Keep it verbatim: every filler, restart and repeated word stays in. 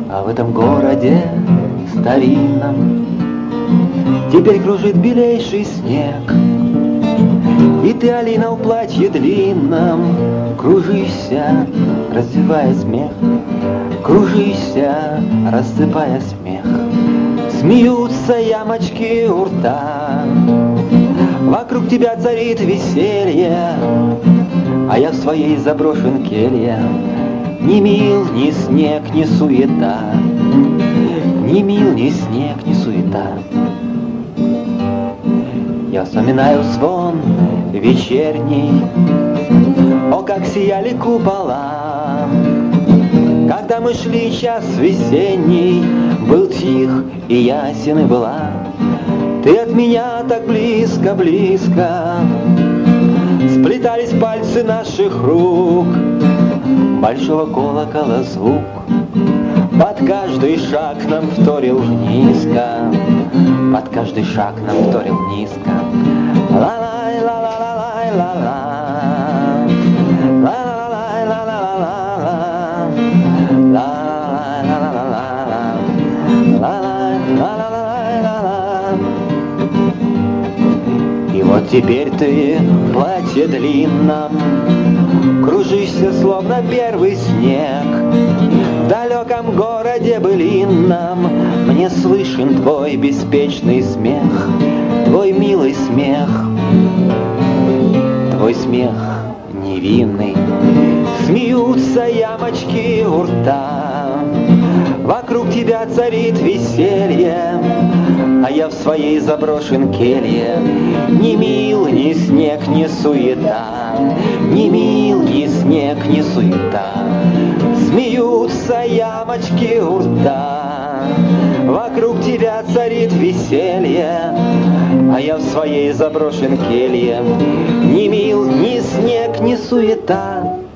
А в этом городе старинном теперь кружит белейший снег. И ты, Алина, в платье длинном, кружися, развивая смех, кружися, рассыпая смех. Смеются ямочки у рта, вокруг тебя царит веселье, а я в своей заброшен келье. Ни мил, ни снег, ни суета, ни мил, ни снег, ни суета. Я вспоминаю звон вечерний, о, как сияли купола. Когда мы шли час весенний, был тих и ясен и была. Ты от меня так близко, близко, сплетались пальцы наших рук. Большого колокола звук под каждый шаг нам вторил низко, под каждый шаг нам вторил низко. Ла-лай, ла-ла-ла-лай, ла-ла, ла-ла-лай, ла-ла-ла-ла, ла-ла-ла-ла-ла, ла-лай, ла-ла-лай, ла-ла. И вот теперь ты в платье длинном кружишься, словно первый снег. В далеком городе былинном мне слышен твой беспечный смех, твой милый смех, твой смех невинный. Смеются ямочки у рта, вокруг тебя царит веселье, а я в своей заброшен келье. Ни мил, ни снег, ни суета, ни мил, ни снег, ни суета. Смеются ямочки у рта, вокруг тебя царит веселье, а я в своей заброшен келье. Ни мил, ни снег, ни суета.